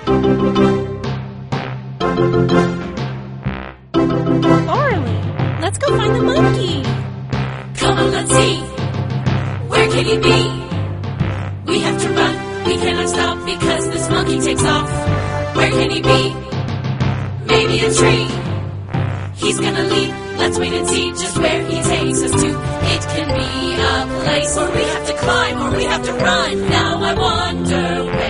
Orly, let's go find the monkey. Come on, let's see. Where can he be? We have to run. We cannot stop because this monkey takes off. Where can he be? Maybe a tree. He's gonna leap. Let's wait and see just where he takes us to. It can be a place where we have to climb or we have to run. Now I wonder where